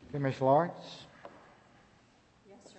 Okay, Ms. Lawrence. Yes,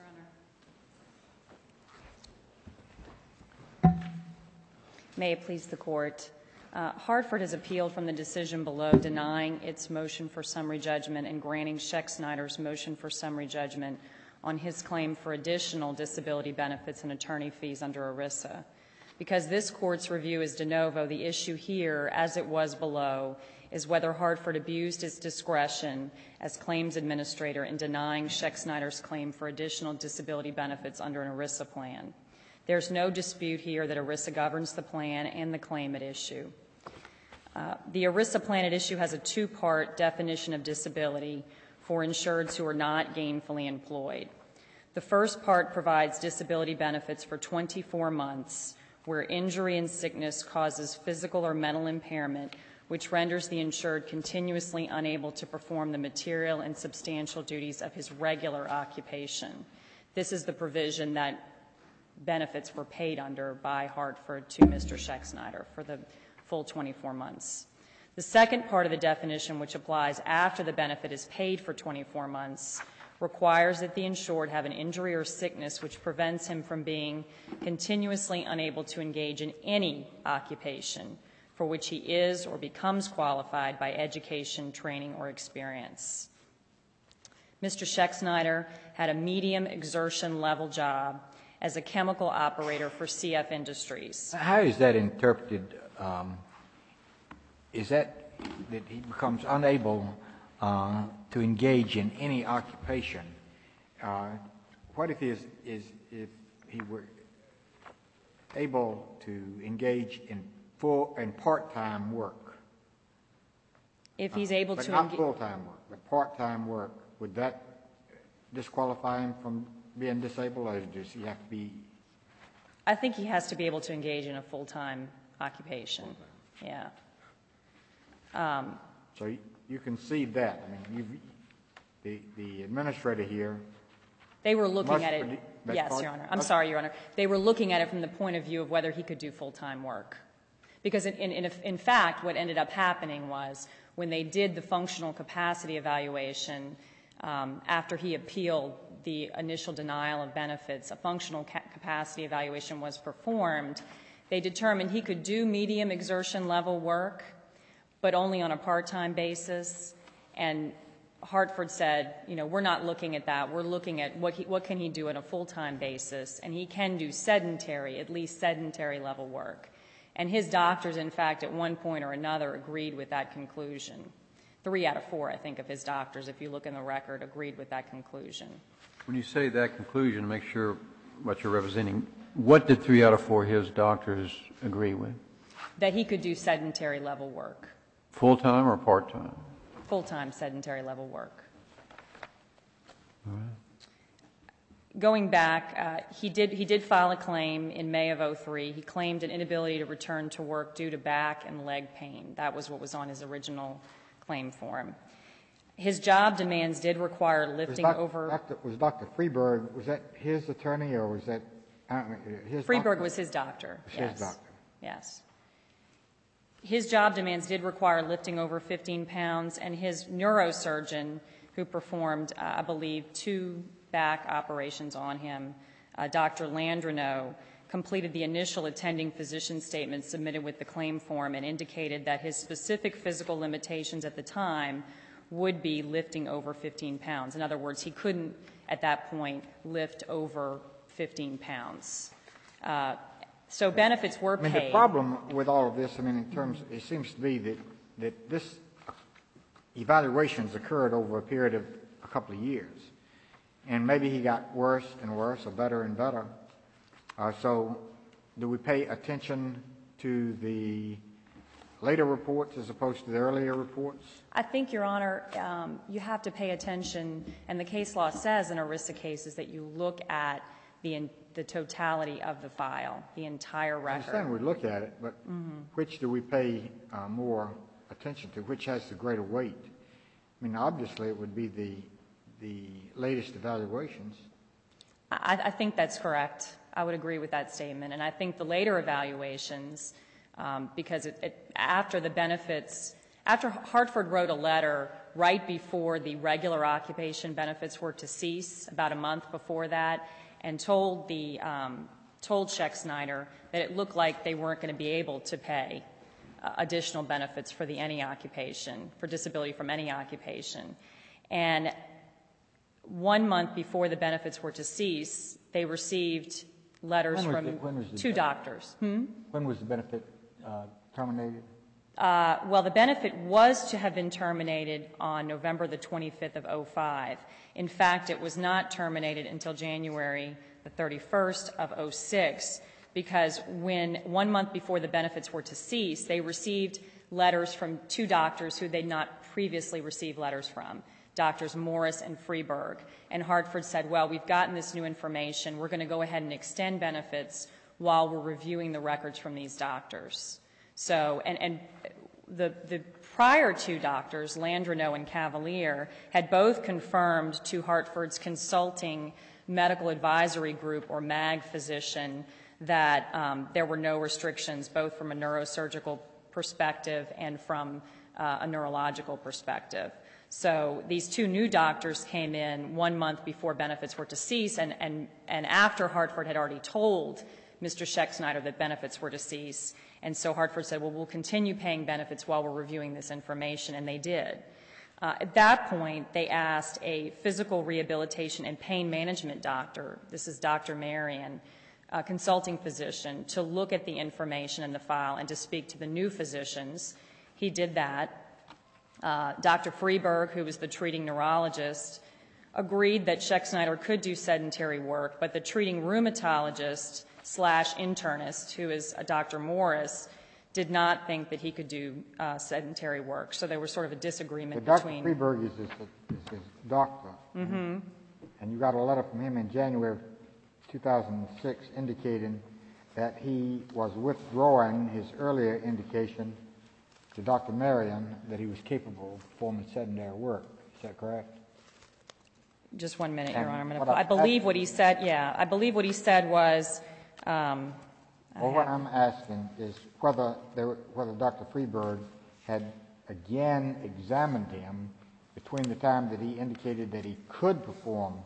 Your Honor. May it please the Court. Hartford has appealed from the decision below denying its motion for summary judgment and granting Schexnayder's motion for summary judgment on his claim for additional disability benefits and attorney fees under ERISA. Because this Court's review is de novo, the issue here, as it was below, is whether Hartford abused its discretion as claims administrator in denying Schexnayder's claim for additional disability benefits under an ERISA plan. There's no dispute here that ERISA governs the plan and the claim at issue. The ERISA plan at issue has a two-part definition of disability for insureds who are not gainfully employed. The first part provides disability benefits for 24 months where injury and sickness causes physical or mental impairment, which renders the insured continuously unable to perform the material and substantial duties of his regular occupation. This is the provision that benefits were paid under by Hartford to Mr. Schexnayder for the full 24 months. The second part of the definition, which applies after the benefit is paid for 24 months, requires that the insured have an injury or sickness which prevents him from being continuously unable to engage in any occupation for which he is or becomes qualified by education, training, or experience. Mr. Schexnayder had a medium exertion level job as a chemical operator for CF Industries. How is that interpreted? Is that he becomes unable to engage in any occupation? What if if he were able to engage in full and part-time work? If he's able but to not full-time work, but part-time work, would that disqualify him from being disabled, or does he have to be? I think he has to be able to engage in a full-time occupation. Yeah. So you can see that. I mean, the administrator here. They were looking at it. Yes, part? Your Honor. I'm sorry, Your Honor. They were looking at it from the point of view of whether he could do full-time work. Because in fact, what ended up happening was when they did the functional capacity evaluation, after he appealed the initial denial of benefits, a functional capacity evaluation was performed. They determined he could do medium exertion level work, but only on a part-time basis. And Hartford said, you know, we're not looking at that. We're looking at what can he do on a full-time basis, and he can do sedentary, at least sedentary level work. And his doctors, in fact, at one point or another agreed with that conclusion. 3 out of 4, I think, of his doctors, if you look in the record, agreed with that conclusion. When you say that conclusion, make sure what you're representing, what did 3 out of 4 of his doctors agree with? That he could do sedentary level work. Full-time or part-time? Full-time sedentary level work. All right. Going back, he did file a claim in May of 2003. He claimed an inability to return to work due to back and leg pain. That was what was on his original claim form. His job demands did require lifting over. Was Dr. Freeberg, was that his attorney or was that his Freeberg doctor? was his doctor. Yes. His doctor. Yes. His job demands did require lifting over 15 pounds, and his neurosurgeon, who performed, I believe, 2 back operations on him, Dr. Landreneau, completed the initial attending physician statement submitted with the claim form and indicated that his specific physical limitations at the time would be lifting over 15 pounds. In other words, he couldn't, at that point, lift over 15 pounds. So benefits were paid. I mean, the problem with all of this, I mean, in terms, it seems to be that this evaluations occurred over a period of a couple of years. And maybe he got worse and worse or better and better. So do we pay attention to the later reports as opposed to the earlier reports? I think, Your Honor, you have to pay attention, and the case law says in ERISA cases that you look at the totality of the file, the entire record. I understand we look at it, but which do we pay more attention to? Which has the greater weight? I mean, obviously it would be the latest evaluations. I think that's correct. I would agree with that statement. And I think the later evaluations, because after the benefits, after Hartford wrote a letter right before the regular occupation benefits were to cease, about a month before that, and told Scheck-Snyder that it looked like they weren't going to be able to pay additional benefits for any occupation, for disability from any occupation. And 1 month before the benefits were to cease, they received letters from two doctors. When was the benefit terminated? Well, the benefit was to have been terminated on November the 25th of 2005. In fact, it was not terminated until January the 31st of 2006, because when 1 month before the benefits were to cease, they received letters from two doctors who they'd not previously received letters from, Doctors Morris and Freeberg. And Hartford said, well, we've gotten this new information. We're going to go ahead and extend benefits while we're reviewing the records from these doctors. So, and the prior two doctors, Landreneau and Cavalier, had both confirmed to Hartford's consulting medical advisory group, or MAG physician, that there were no restrictions, both from a neurosurgical perspective and from a neurological perspective. So these two new doctors came in 1 month before benefits were to cease, and after Hartford had already told Mr. Scheck-Snyder that benefits were to cease. And so Hartford said, well, we'll continue paying benefits while we're reviewing this information, and they did. At that point, they asked a physical rehabilitation and pain management doctor, this is Dr. Marion, a consulting physician, to look at the information in the file and to speak to the new physicians. He did that. Dr. Freeberg, who was the treating neurologist, agreed that Scheck-Snyder could do sedentary work, but the treating rheumatologist / internist, who is Dr. Morris, did not think that he could do sedentary work. So there was sort of a disagreement between... Dr. Freeberg is his doctor. Mm-hmm. And you got a letter from him in January of 2006 indicating that he was withdrawing his earlier indication to Dr. Marion that he was capable of performing sedentary work. Is that correct? Just 1 minute, Your Honor. I believe what he said, I believe what he said was... what I'm asking is whether Dr. Freeberg had again examined him between the time that he indicated that he could perform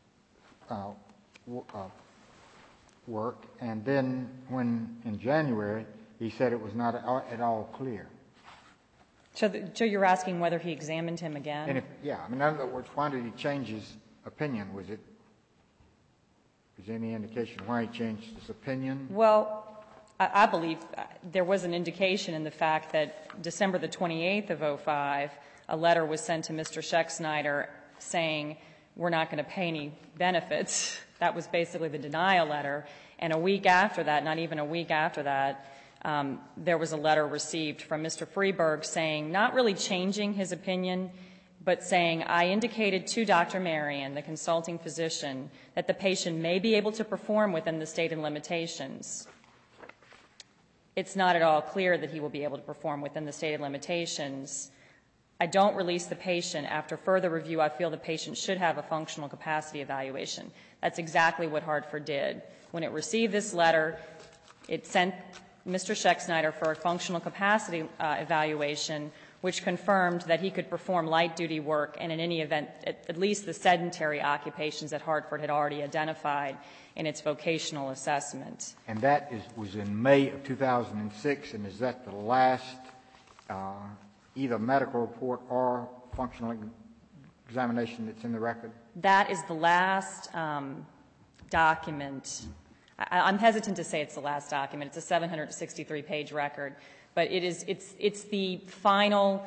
work, and then when in January he said it was not at all clear. So you're asking whether he examined him again? And in other words, why did he change his opinion? Was there any indication why he changed his opinion? Well, I believe there was an indication in the fact that December the 28th of 2005, a letter was sent to Mr. Scheck-Snyder saying, we're not going to pay any benefits. That was basically the denial letter. And a week after that, not even a week after that, there was a letter received from Mr. Freeberg saying, not really changing his opinion, but saying, I indicated to Dr. Marion, the consulting physician, that the patient may be able to perform within the stated limitations. It's not at all clear that he will be able to perform within the stated limitations. I don't release the patient. After further review, I feel the patient should have a functional capacity evaluation. That's exactly what Hartford did. When it received this letter, it sent Mr. Scheck-Snyder for a functional capacity evaluation, which confirmed that he could perform light-duty work and, in any event, at least the sedentary occupations that Hartford had already identified in its vocational assessment. And that was in May of 2006, and is that the last either medical report or functional examination that's in the record? That is the last document. I'm hesitant to say it's the last document. It's a 763-page record. But it's the final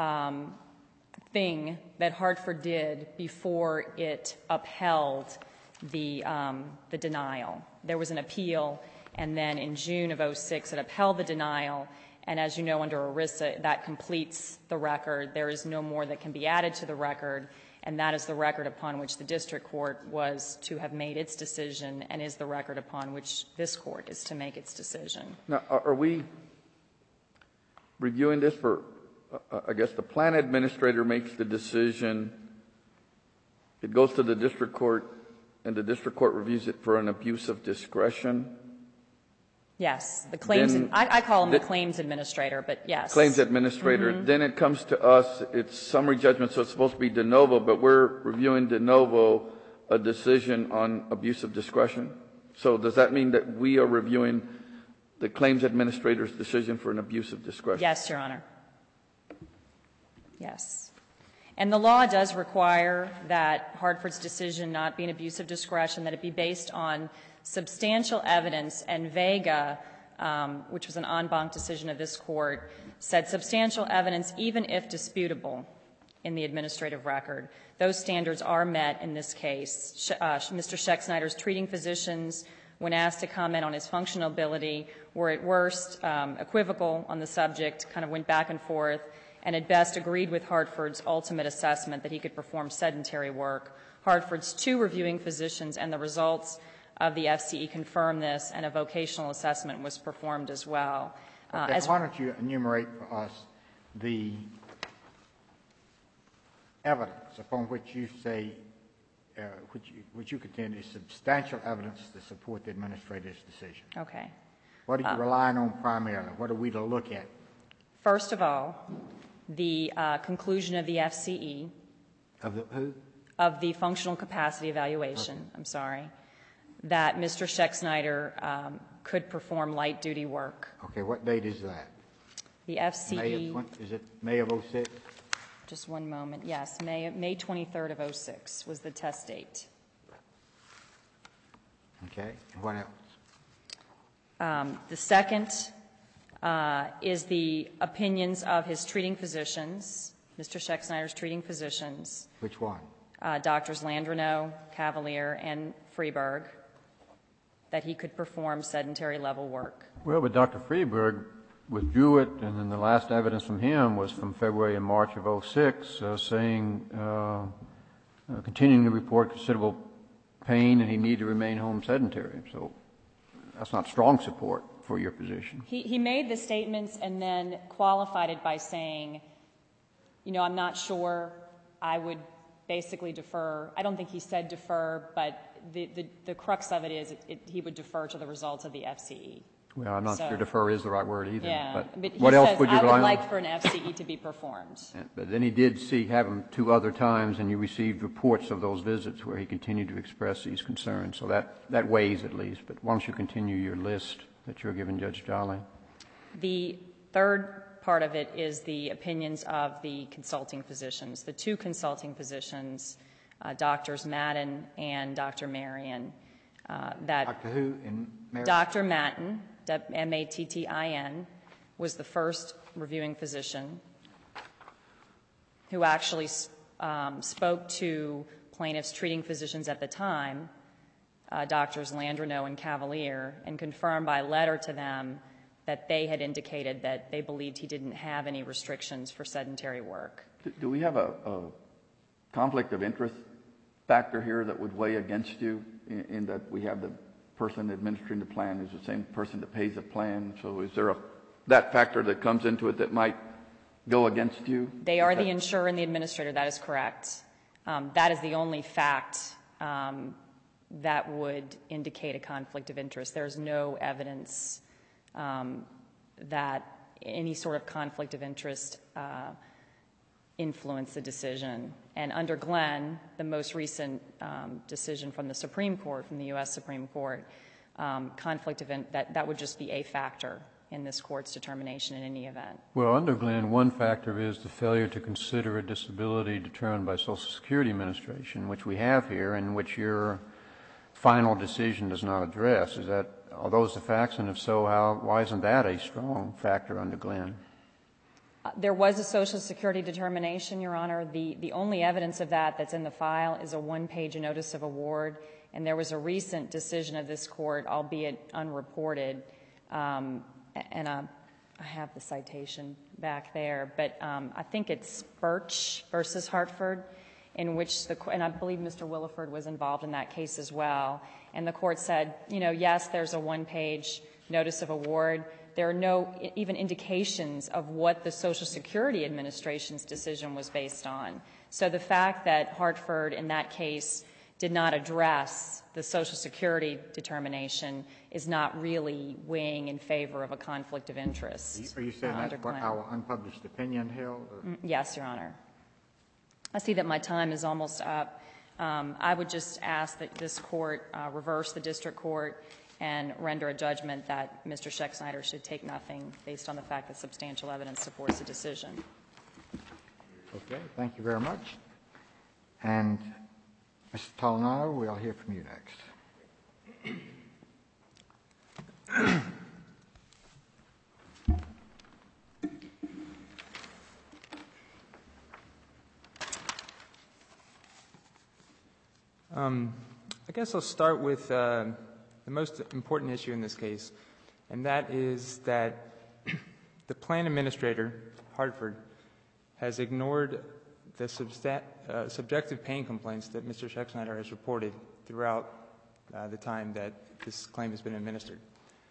thing that Hartford did before it upheld the denial. There was an appeal, and then in June of 2006 it upheld the denial. And as you know, under ERISA, that completes the record. There is no more that can be added to the record, and that is the record upon which the district court was to have made its decision and is the record upon which this court is to make its decision. Now, are we reviewing this for, I guess the plan administrator makes the decision, it goes to the district court, and the district court reviews it for an abuse of discretion? Yes, the claims, Then- I call him the claims administrator, but yes. Claims administrator, then it comes to us, it's summary judgment, so it's supposed to be de novo, but we're reviewing de novo a decision on abuse of discretion. So does that mean that we are reviewing the claims administrator's decision for an abuse of discretion? Yes, Your Honor. Yes. And the law does require that Hartford's decision not be an abuse of discretion, that it be based on substantial evidence, and Vega, which was an en banc decision of this court, said substantial evidence, even if disputable in the administrative record. Those standards are met in this case. Mr. Schexnayder's treating physicians, when asked to comment on his functional ability, were at worst equivocal on the subject, kind of went back and forth, and at best agreed with Hartford's ultimate assessment that he could perform sedentary work. Hartford's 2 reviewing physicians and the results of the FCE confirmed this, and a vocational assessment was performed as well. Okay, why don't you enumerate for us the evidence upon which you say, which you contend is substantial evidence to support the administrator's decision? Okay. What are you relying on primarily? What are we to look at? First of all, the conclusion of the FCE. Of the who? Of the functional capacity evaluation, okay. I'm sorry, that Mr. Schexnayder could perform light-duty work. Okay, what date is that? The FCE. Is it May of 06? Just one moment. Yes, May 23rd of 06 was the test date. Okay, and what else? The second is the opinions of his treating physicians, Mr. Schexnayder's treating physicians. Which one? Doctors Landreneau, Cavalier, and Freeberg, that he could perform sedentary level work. Well, but Dr. Freeberg withdrew it, and then the last evidence from him was from February and March of 06, saying, continuing to report considerable pain and he needed to remain home sedentary. So that's not strong support for your position. He made the statements and then qualified it by saying, you know, I'm not sure, I would basically defer. I don't think he said defer, but the crux of it is he would defer to the results of the FCE. Well, I'm not sure defer is the right word either. Yeah, but he what else says, would you I rely would on? like for an FCE to be performed. Yeah, but then he did have him 2 other times, and you received reports of those visits where he continued to express these concerns. So that weighs at least. But why don't you continue your list that you're giving Judge Jolly? The third part of it is the opinions of the consulting physicians. The 2 consulting physicians, Drs. Madden and Dr. Marion. Dr. who and Marion? Dr. Mattin, M-A-T-T-I-N, was the first reviewing physician who actually spoke to plaintiffs' treating physicians at the time, Drs. Landreneau and Cavalier, and confirmed by letter to them that they had indicated that they believed he didn't have any restrictions for sedentary work. Do we have a conflict of interest factor here that would weigh against you in that we have the person administering the plan is the same person that pays the plan? So is there that factor that comes into it that might go against you? They are the insurer and the administrator. That is correct. That is the only fact that would indicate a conflict of interest. There is no evidence that any sort of conflict of interest influenced the decision. And under Glenn, the most recent decision from the Supreme Court, from the U.S. Supreme Court, conflict of that would just be a factor in this court's determination in any event. Well, under Glenn, one factor is the failure to consider a disability determined by Social Security Administration, which we have here, and which your final decision does not address. Are those the facts? And if so, why isn't that a strong factor under Glenn? There was a Social Security determination, Your Honor. The only evidence of that that's in the file is a one-page notice of award, and there was a recent decision of this court, albeit unreported, and I have the citation back there, but I think it's Birch versus Hartford, in which and I believe Mr. Williford was involved in that case as well, and the court said, you know, yes, there's a one-page notice of award. There are no even indications of what the Social Security Administration's decision was based on. So the fact that Hartford, in that case, did not address the Social Security determination is not really weighing in favor of a conflict of interest. Are you saying under that's what Clinton. our unpublished opinion held? Or? Yes, Your Honor. I see that my time is almost up. I would just ask that this court reverse the district court and render a judgment that Mr. Schexnayder should take nothing based on the fact that substantial evidence supports the decision. Okay, thank you very much. And Mr. Toledano, we'll hear from you next. I guess I'll start with the most important issue in this case, and that is that the plan administrator, Hartford, has ignored the subjective pain complaints that Mr. Schexnayder has reported throughout the time that this claim has been administered.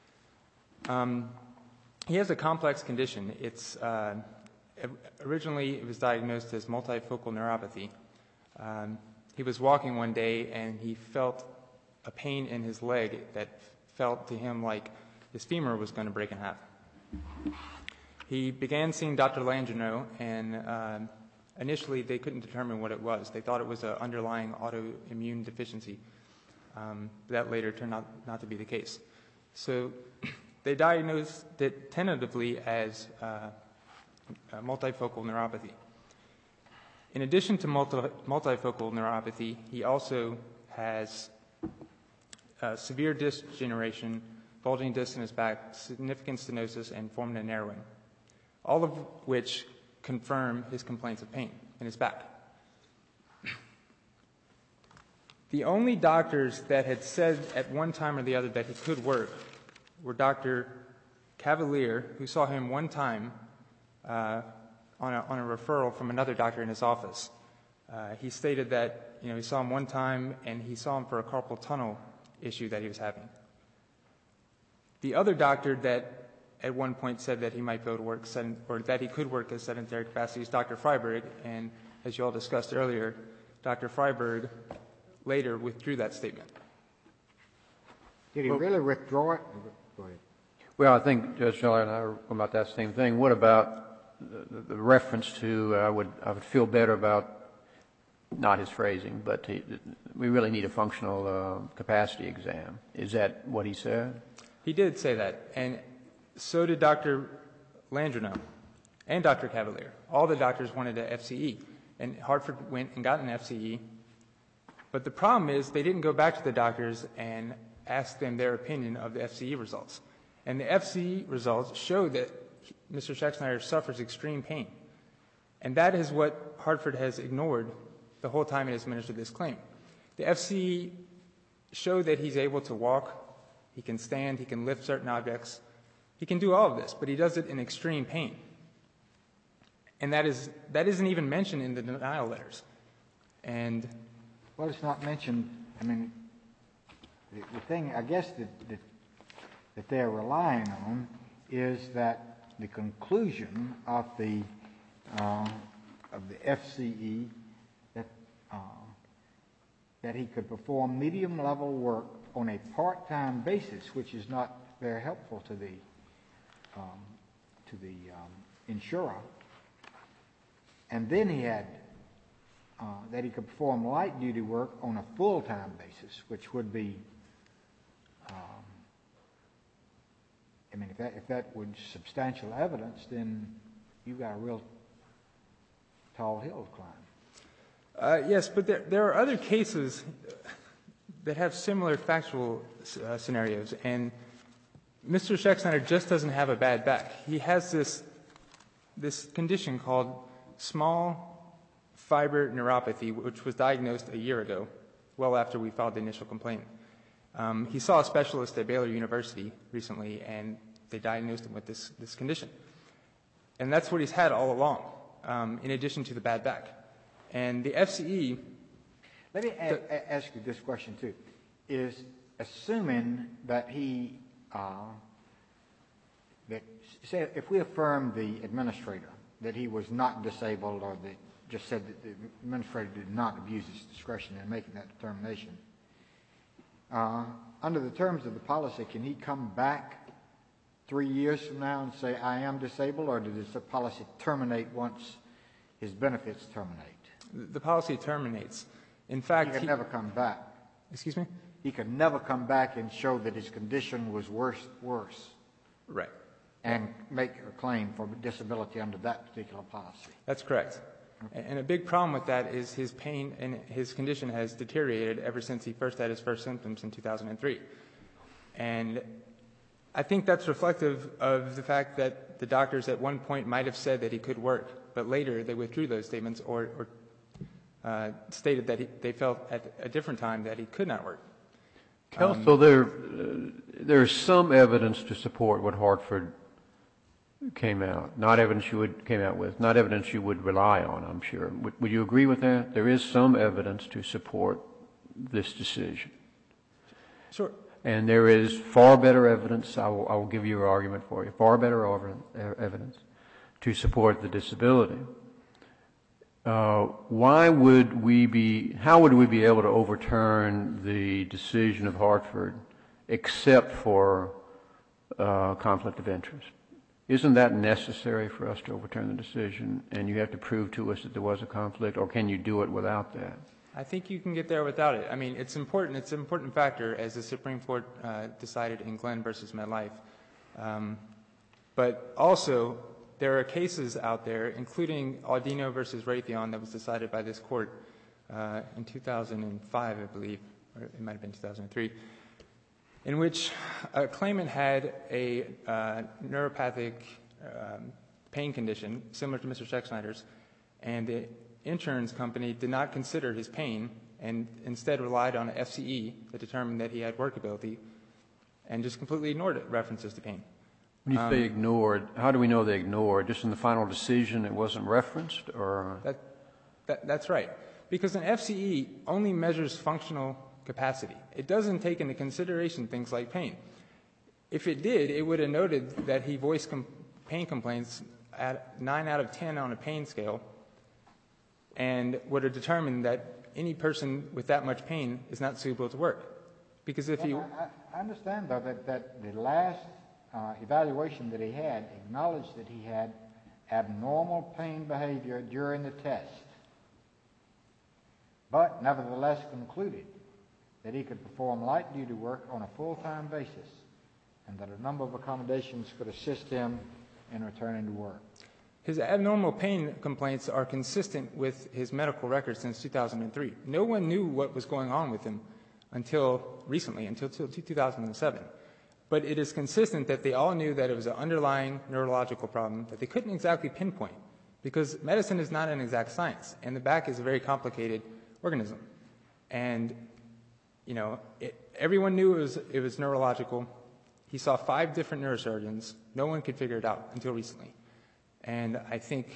He has a complex condition. It's originally it was diagnosed as multifocal neuropathy. He was walking one day and he felt a pain in his leg that felt to him like his femur was going to break in half. He began seeing Dr. Landreneau, and initially they couldn't determine what it was. They thought it was an underlying autoimmune deficiency. That later turned out not to be the case. So they diagnosed it tentatively as multifocal neuropathy. In addition to multifocal neuropathy, he also has severe disc degeneration, bulging discs in his back, significant stenosis, and foramen narrowing, all of which confirm his complaints of pain in his back. The only doctors that had said at one time or the other that he could work were Dr. Cavalier, who saw him one time on a referral from another doctor in his office. He stated that he saw him one time and he saw him for a carpal tunnel issue that he was having. The other doctor that at one point said that he might go to work or that he could work as sedentary capacity is Dr. Freiberg, and as you all discussed earlier, Dr. Freiberg later withdrew that statement. Did he really withdraw it? Go ahead. Well, I think Judge Shelley and I are about that same thing. What about the reference to I would feel better about, not his phrasing, but we really need a functional capacity exam. Is that what he said? He did say that, and so did Dr. Landreneau and Dr. Cavalier. All the doctors wanted an FCE, and Hartford went and got an FCE. But the problem is they didn't go back to the doctors and ask them their opinion of the FCE results. And the FCE results show that Mr. Schexnayder suffers extreme pain. And that is what Hartford has ignored the whole time it has administered this claim. The FCE show that he's able to walk, he can stand, he can lift certain objects. He can do all of this, but he does it in extreme pain. And that isn't even mentioned in the denial letters. And well, it's not mentioned. I mean, the thing I guess that they're relying on is that the conclusion of the FCE that he could perform medium-level work on a part-time basis, which is not very helpful to the insurer. And then he had that he could perform light-duty work on a full-time basis, which would be, I mean, if that would substantial evidence, then you've got a real tall hill to climb. Yes, but there are other cases that have similar factual scenarios, and Mr. Schexnayder just doesn't have a bad back. He has this condition called small fiber neuropathy, which was diagnosed a year ago, well after we filed the initial complaint. He saw a specialist at Baylor University recently, and they diagnosed him with this condition. And that's what he's had all along, in addition to the bad back. And the FCE... Let me ask you this question, too. Is assuming that say if we affirm the administrator that he was not disabled, or that just said that the administrator did not abuse his discretion in making that determination. Under the terms of the policy, can he come back 3 years from now and say, I am disabled, or does the policy terminate once his benefits terminate? The policy terminates. In fact, He could never come back. Excuse me? He could never come back and show that his condition was worse, Right. and make a claim for disability under that particular policy. That's correct. And a big problem with that is his pain and his condition has deteriorated ever since he first had his first symptoms in 2003. And I think that's reflective of the fact that the doctors at one point might have said that he could work, but later they withdrew those statements or stated that they felt at a different time that he could not work. Counsel, there's some evidence to support what Hartford came out, not evidence you would came out with, not evidence you would rely on, I'm sure. Would you agree with that? There is some evidence to support this decision. Sure. And there is far better evidence, I will give you your argument for you, far better evidence to support the disability. How would we be able to overturn the decision of Hartford except for conflict of interest? Isn't that necessary for us to overturn the decision, and you have to prove to us that there was a conflict, or can you do it without that? I think you can get there without it. I mean, it's important. It's an important factor, as the Supreme Court decided in Glenn versus MetLife. But also, there are cases out there, including Audino versus Raytheon, that was decided by this court in 2005, I believe, or it might have been 2003, in which a claimant had a neuropathic pain condition similar to Mr. Schexnayder's, and the insurance company did not consider his pain and instead relied on an FCE that determined that he had workability and just completely ignored references to pain. When you say ignored, how do we know they ignored? Just in the final decision it wasn't referenced, or? That's right. Because an FCE only measures functional capacity. It doesn't take into consideration things like pain. If it did, it would have noted that he voiced pain complaints at 9 out of 10 on a pain scale and would have determined that any person with that much pain is not suitable to work. Because if you... I understand, though, that the last evaluation that he had acknowledged that he had abnormal pain behavior during the test, but nevertheless concluded that he could perform light-duty work on a full-time basis and that a number of accommodations could assist him in returning to work. His abnormal pain complaints are consistent with his medical records since 2003. No one knew what was going on with him until recently, until 2007. But it is consistent that they all knew that it was an underlying neurological problem that they couldn't exactly pinpoint, because medicine is not an exact science, and the back is a very complicated organism. And, you know, everyone knew it was neurological. He saw 5 different neurosurgeons. No one could figure it out until recently. And I think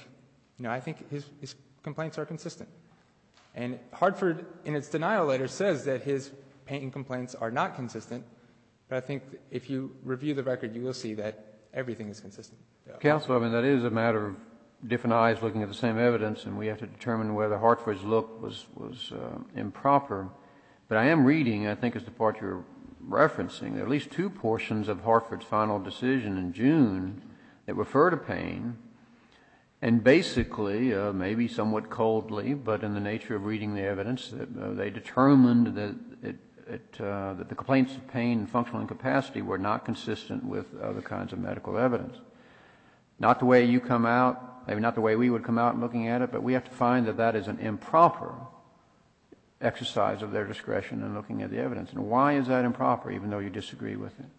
his complaints are consistent. And Hartford, in its denial letter, says that his pain complaints are not consistent. But I think if you review the record, you will see that everything is consistent. Counsel, I mean, that is a matter of different eyes looking at the same evidence, and we have to determine whether Hartford's look was improper. But I am reading, I think it's the part you're referencing, at least 2 portions of Hartford's final decision in June that refer to pain, and basically, maybe somewhat coldly, but in the nature of reading the evidence, that they determined that that the complaints of pain and functional incapacity were not consistent with other kinds of medical evidence. Not the way you come out, maybe not the way we would come out looking at it, but we have to find that that is an improper exercise of their discretion in looking at the evidence. And why is that improper, even though you disagree with it?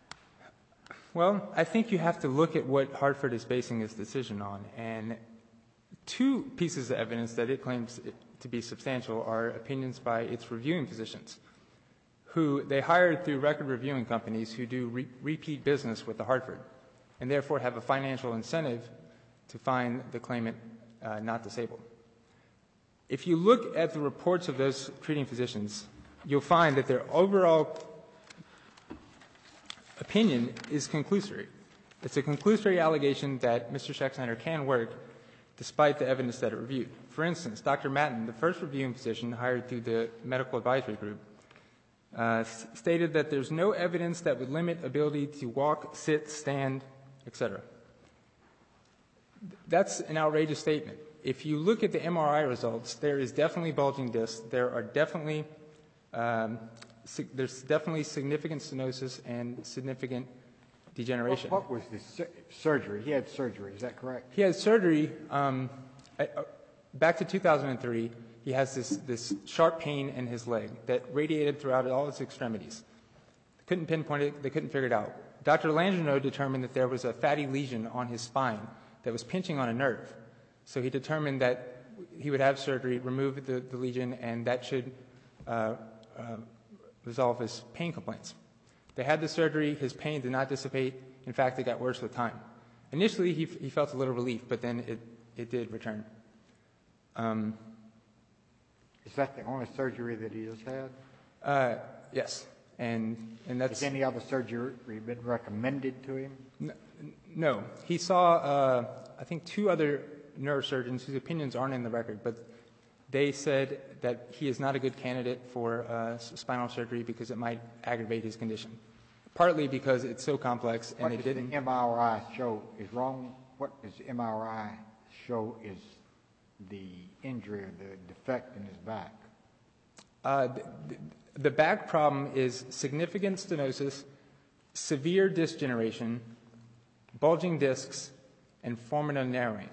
Well, I think you have to look at what Hartford is basing its decision on. And 2 pieces of evidence that it claims to be substantial are opinions by its reviewing physicians, who they hired through record reviewing companies who do repeat business with the Hartford, and therefore have a financial incentive to find the claimant not disabled. If you look at the reports of those treating physicians, you'll find that their overall opinion is conclusory. It's a conclusory allegation that Mr. Schexnayder can work despite the evidence that it reviewed. For instance, Dr. Matten, the first reviewing physician hired through the medical advisory group, stated that there's no evidence that would limit ability to walk, sit, stand, etc. That's an outrageous statement. If you look at the MRI results, there is definitely bulging discs. There's definitely significant stenosis and significant degeneration. What was the surgery? He had surgery, is that correct? He had surgery back to 2003. He has this sharp pain in his leg that radiated throughout all his extremities. They couldn't pinpoint it. They couldn't figure it out. Dr. Landreneau determined that there was a fatty lesion on his spine that was pinching on a nerve. So he determined that he would have surgery, remove the lesion, and that should resolve his pain complaints. They had the surgery. His pain did not dissipate. In fact, it got worse with time. Initially, he felt a little relief, but then it did return. Is that the only surgery that he has had? Yes, and that's... Has any other surgery been recommended to him? No. He saw, I think, 2 other neurosurgeons whose opinions aren't in the record, but they said that he is not a good candidate for spinal surgery because it might aggravate his condition, partly because it's so complex and What does the MRI show is wrong? What does the MRI show is the injury or the defect in his back? The back problem is significant stenosis, severe disc generation, bulging discs, and foramen narrowing.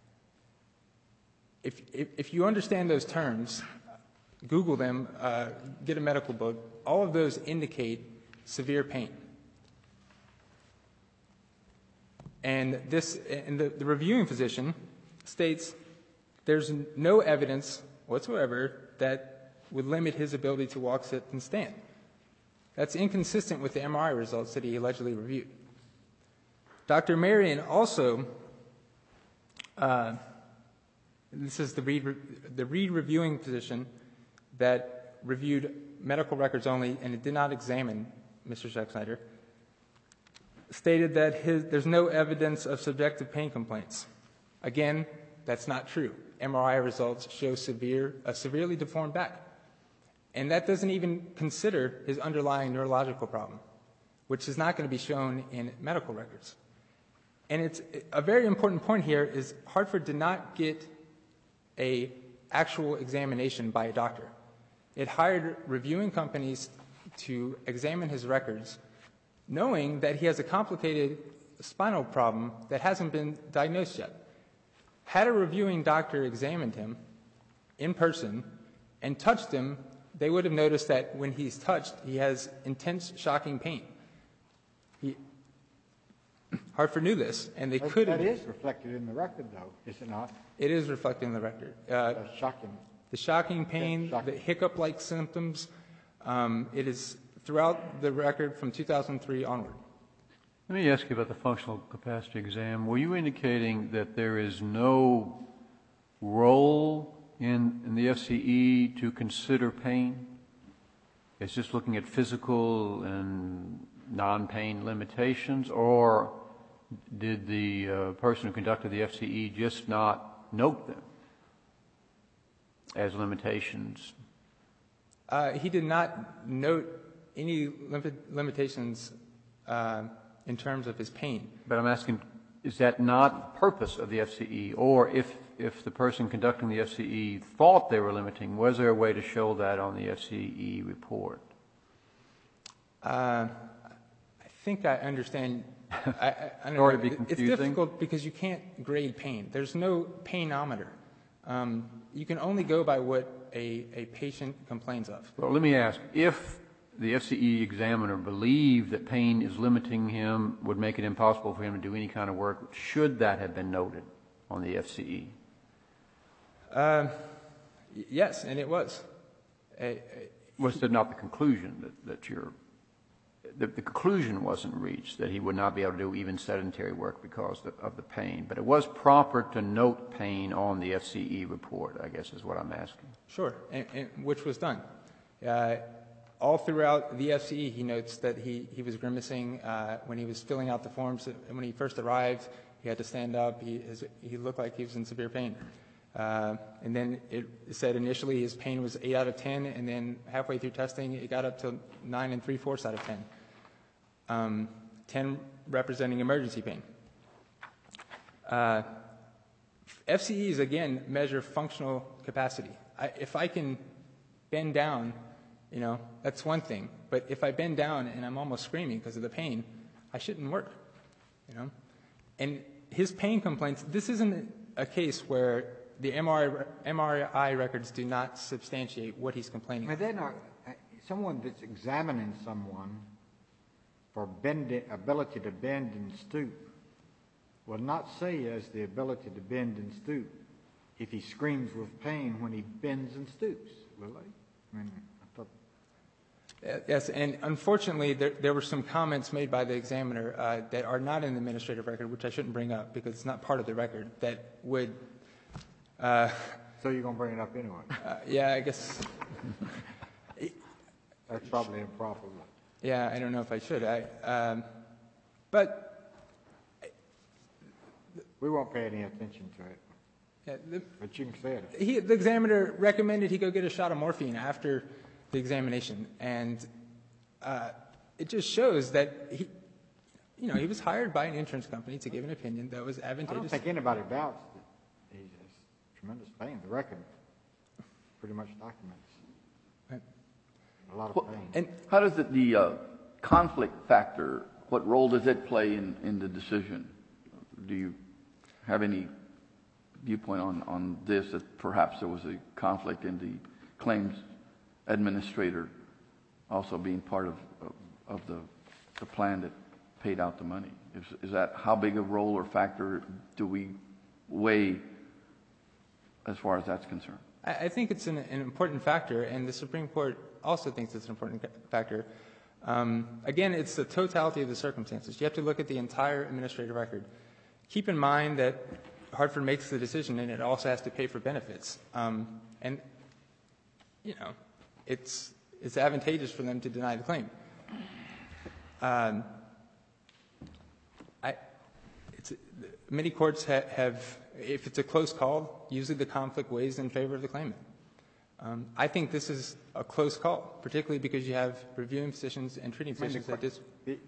If you understand those terms, Google them, get a medical book, all of those indicate severe pain. And the reviewing physician states there's no evidence whatsoever that would limit his ability to walk, sit, and stand. That's inconsistent with the MRI results that he allegedly reviewed. Dr. Marion also, this is the Reed reviewing physician that reviewed medical records only and it did not examine Mr. Scheck-Snyder, stated that there's no evidence of subjective pain complaints. Again, that's not true. MRI results show a severely deformed back. And that doesn't even consider his underlying neurological problem, which is not going to be shown in medical records. And it's a very important point here is Hartford did not get an actual examination by a doctor. It hired reviewing companies to examine his records, knowing that he has a complicated spinal problem that hasn't been diagnosed yet. Had a reviewing doctor examined him in person and touched him, they would have noticed that when he's touched, he has intense, shocking pain. Hartford knew this, and they could have... That is reflected in the record, though, is it not? It is reflected in the record. Shocking. The shocking pain, the hiccup-like symptoms, it is throughout the record from 2003 onward. Let me ask you about the functional capacity exam. Were you indicating that there is no role in the FCE to consider pain? It's just looking at physical and non-pain limitations, or did the person who conducted the FCE just not note them as limitations? He did not note any limitations in terms of his pain. But I'm asking, is that not the purpose of the FCE? Or if the person conducting the FCE thought they were limiting, was there a way to show that on the FCE report? I think I understand. Sorry to be confusing. It's difficult because you can't grade pain. There's no painometer. You can only go by what a patient complains of. Well, let me ask, if the FCE examiner believed that pain is limiting him, would make it impossible for him to do any kind of work, should that have been noted on the FCE? Yes, and it was. Was there not the conclusion the conclusion wasn't reached, that he would not be able to do even sedentary work because of the pain, but it was proper to note pain on the FCE report, I guess is what I'm asking. Sure, and which was done. All throughout the FCE, he notes that he was grimacing when he was filling out the forms when he first arrived. He had to stand up. He looked like he was in severe pain. And then it said initially his pain was 8 out of 10, and then halfway through testing, it got up to 9 3/4 out of 10. 10 representing emergency pain. FCEs, again, measure functional capacity. If I can bend down, that's one thing. But if I bend down and I'm almost screaming because of the pain, I shouldn't work, And his pain complaints, this isn't a case where the MRI records do not substantiate what he's complaining But of. they're not, someone that's examining someone for ability to bend and stoop will not say he has the ability to bend and stoop if he screams with pain when he bends and stoops, will they? I mean, I thought... Yes, and unfortunately, there were some comments made by the examiner that are not in the administrative record, which I shouldn't bring up because it's not part of the record, that would... So you're going to bring it up anyway? Yeah, I guess... That's probably improper. Yeah, I don't know if I should. But... We won't pay any attention to it, Yeah, but you can say it. the examiner recommended he go get a shot of morphine after the examination, and it just shows that he was hired by an insurance company to give an opinion that was I don't advantageous. think anybody doubts that he has tremendous pain. The record pretty much documents a lot of pain. And How does the conflict factor, what role does it play in the decision? Do you have any viewpoint on this, that perhaps there was a conflict in the claims administrator also being part of the plan that paid out the money? Is that, how big a role or factor do we weigh as far as that's concerned? I think it's an important factor, and the Supreme Court also thinks it's an important factor. Again, it's the totality of the circumstances. You have to look at the entire administrative record. Keep in mind that Hartford makes the decision, and it also has to pay for benefits. And, it's advantageous for them to deny the claim. Many courts have, if it's a close call, usually the conflict weighs in favor of the claimant. I think this is a close call, particularly because you have reviewing physicians and treating physicians that just...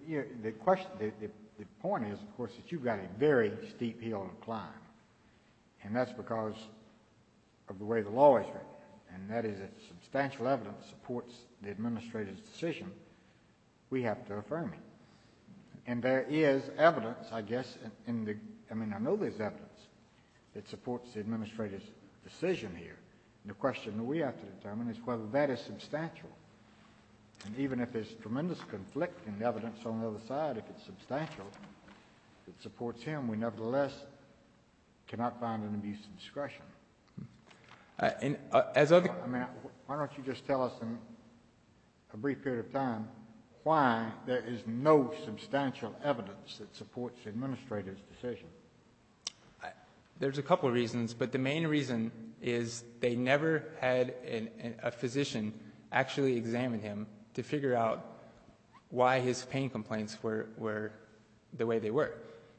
The point is, of course, that you've got a very steep hill to climb, and that's because of the way the law is written, and that is if substantial evidence supports the administrator's decision, we have to affirm it. And there is evidence, I guess, I know there's evidence that supports the administrator's decision here. And the question that we have to determine is whether that is substantial. And even if there's tremendous conflicting evidence on the other side, if it's substantial, that supports him, we nevertheless cannot find an abuse of discretion. Why don't you just tell us in a brief period of time why there is no substantial evidence that supports the administrator's decision? There's a couple of reasons, but the main reason is they never had a physician actually examine him to figure out why his pain complaints were the way they were.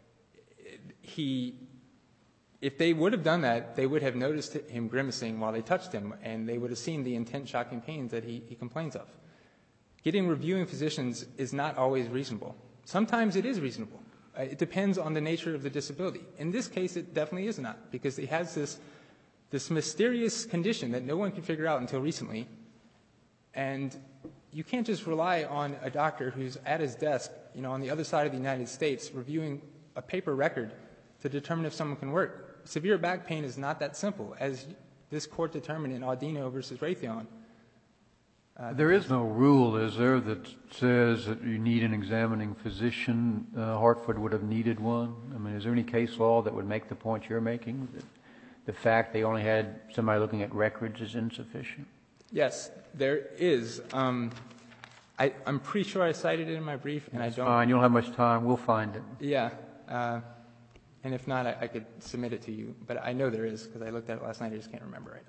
If they would have done that, they would have noticed him grimacing while they touched him, and they would have seen the intense, shocking pains that he complains of. Getting reviewing physicians is not always reasonable. Sometimes it is reasonable. It depends on the nature of the disability. In this case, it definitely is not, because he has this mysterious condition that no one can figure out until recently, and you can't just rely on a doctor who's at his desk, on the other side of the United States, reviewing a paper record to determine if someone can work. Severe back pain is not that simple, as this court determined in Audino versus Raytheon. There is no rule, is there, that says that you need an examining physician? Hartford would have needed one. I mean, is there any case law that would make the point you're making, that the fact they only had somebody looking at records is insufficient? Yes, there is. I'm pretty sure I cited it in my brief, and That's I don't. fine. You don't have much time. We'll find it. Yeah, and if not, I could submit it to you. But I know there is, because I looked at it last night. I just can't remember right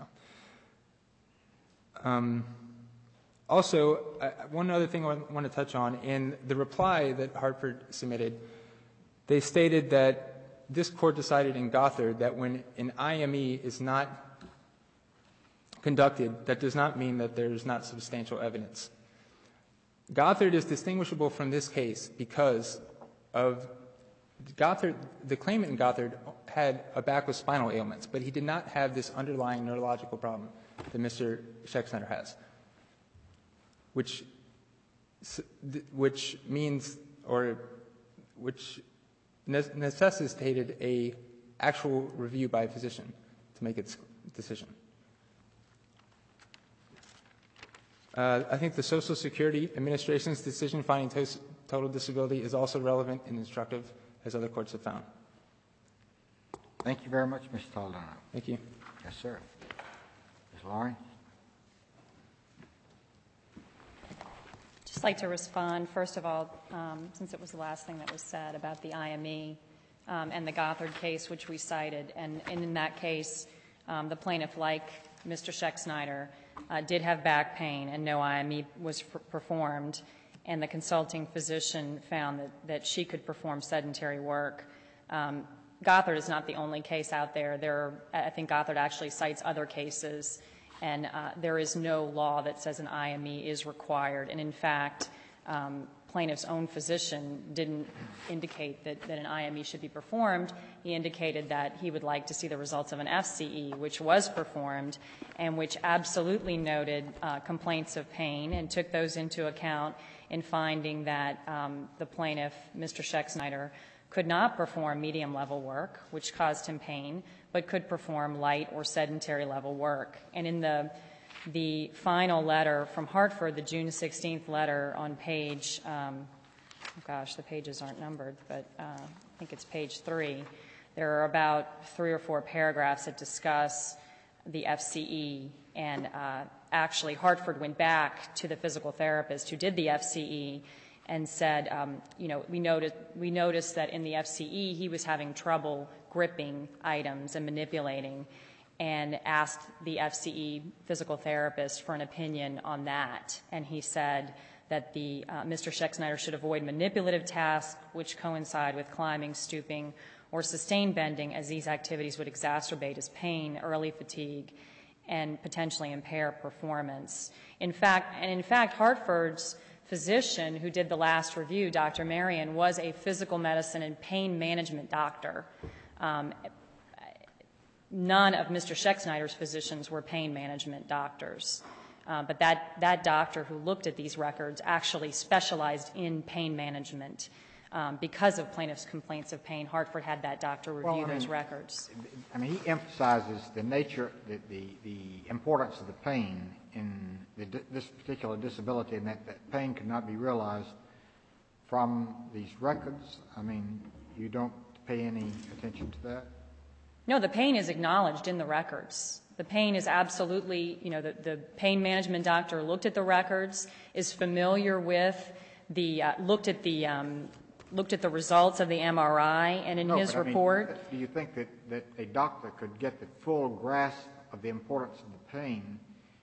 now. Also, one other thing I want to touch on, in the reply that Hartford submitted, they stated that this court decided in Gothard that when an IME is not conducted, that does not mean that there is not substantial evidence. Gothard is distinguishable from this case because of Gothard. The claimant in Gothard had a back with spinal ailments, but he did not have this underlying neurological problem that Mr. Schexnayder has, which means, or which necessitated a actual review by a physician to make its decision. I think the Social Security Administration's decision finding total disability is also relevant and instructive, as other courts have found. Thank you very much, Mr. Toledano. Thank you. Yes, sir. Ms. Laurie? Just like to respond, first of all, since it was the last thing that was said about the IME and the Gothard case, which we cited. And in that case, the plaintiff, like Mr. Schexnayder, did have back pain and no IME was performed, and the consulting physician found that she could perform sedentary work. Gothard is not the only case out there. I think Gothard actually cites other cases, and there is no law that says an IME is required. And in fact, plaintiff's own physician didn't indicate that an IME should be performed. He indicated that he would like to see the results of an FCE, which was performed, and which absolutely noted complaints of pain and took those into account in finding that the plaintiff, Mr. Schexnayder, could not perform medium-level work, which caused him pain, but could perform light or sedentary-level work. And in the final letter from Hartford, the June 16th letter on page, the pages aren't numbered, but I think it's page 3, there are about 3 or 4 paragraphs that discuss the FCE, and actually Hartford went back to the physical therapist who did the FCE and said, we noticed that in the FCE he was having trouble gripping items and manipulating, and asked the FCE physical therapist for an opinion on that. And he said that Mr. Schexnayder should avoid manipulative tasks which coincide with climbing, stooping, or sustained bending, as these activities would exacerbate his pain, early fatigue, and potentially impair performance. In fact, Hartford's physician who did the last review, Dr. Marion, was a physical medicine and pain management doctor. None of Mr. Schexnayder's physicians were pain management doctors. But that doctor who looked at these records actually specialized in pain management. Because of plaintiff's complaints of pain, Hartford had that doctor review those records. I mean, he emphasizes the nature, the importance of the pain in this particular disability, and that pain could not be realized from these records. I mean, you don't pay any attention to that? No, the pain is acknowledged in the records. The pain is absolutely, the pain management doctor looked at the records, is familiar with looked at the results of the MRI, and in his report. Do you think that a doctor could get the full grasp of the importance of the pain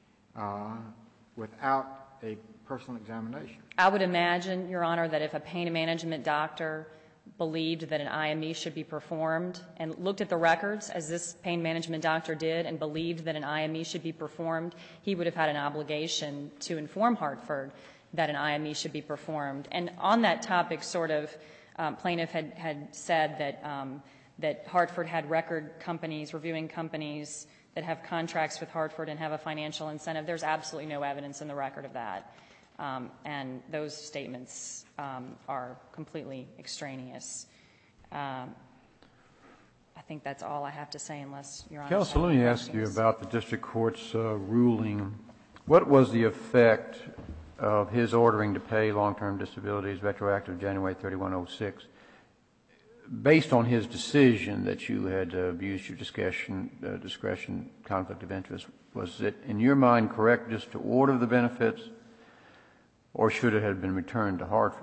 without a personal examination? I would imagine, Your Honor, that if a pain management doctor believed that an IME should be performed and looked at the records, as this pain management doctor did, and believed that an IME should be performed, he would have had an obligation to inform Hartford that an IME should be performed. And on that topic, plaintiff had said that Hartford had record companies, reviewing companies that have contracts with Hartford and have a financial incentive. There's absolutely no evidence in the record of that. And those statements are completely extraneous. I think that's all I have to say, unless Your Honor. Counsel, let me ask you about the district court's ruling. What was the effect of his ordering to pay long-term disabilities retroactive January 3106, based on his decision that you had abused your discretion, conflict of interest? Was it, in your mind, correct just to order the benefits, or should it have been returned to Hartford?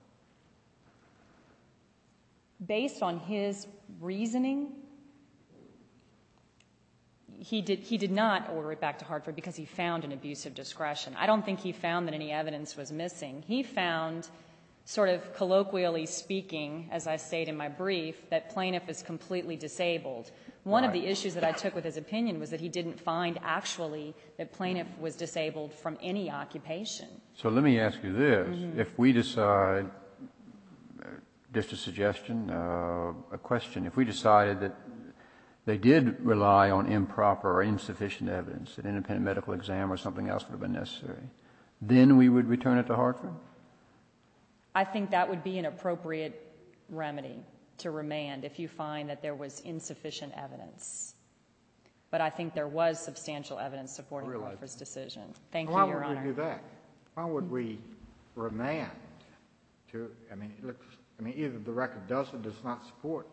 Based on his reasoning, he did not order it back to Hartford because he found an abuse of discretion. I don't think he found that any evidence was missing. He found sort of colloquially speaking, as I state in my brief, that plaintiff is completely disabled. One of the issues that I took with his opinion was that he didn't find actually that plaintiff was disabled from any occupation. So let me ask you this. If we decide, just a suggestion, a question, if we decided that they did rely on improper or insufficient evidence, an independent medical exam or something else would have been necessary, then we would return it to Hartford? I think that would be an appropriate remedy to remand if you find that there was insufficient evidence. But I think there was substantial evidence supporting Hartford's decision. Thank you, Your Honor. Why would we do that? Why would we remand to, either the record does or does not support,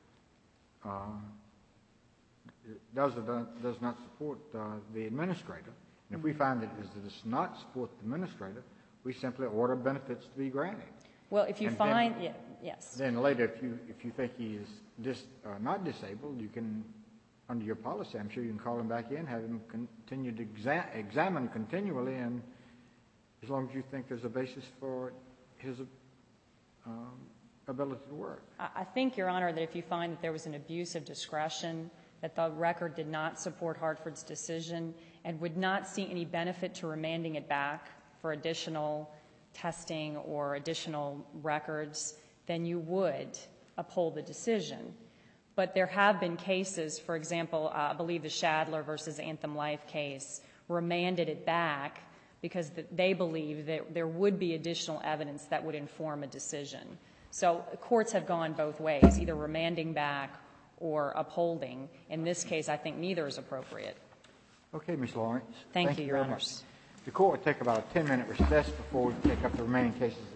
does not support the administrator. And if we find that it does not support the administrator, we simply order benefits to be granted. Well, if you And find, then- yes. Then later, if you think he is not disabled, you can, under your policy, I'm sure you can call him back in, have him continue to examine continually, and as long as you think there's a basis for his ability to work. I think, Your Honor, that if you find that there was an abuse of discretion, that the record did not support Hartford's decision and would not see any benefit to remanding it back for additional testing or additional records, then you would uphold the decision. But there have been cases, for example, I believe the Shadler versus Anthem Life case remanded it back because they believe that there would be additional evidence that would inform a decision. So courts have gone both ways, either remanding back or upholding. In this case, I think neither is appropriate. Okay, Ms. Lawrence. Thank you, Your very Honors. much. The court will take about a 10-minute recess before we take up the remaining cases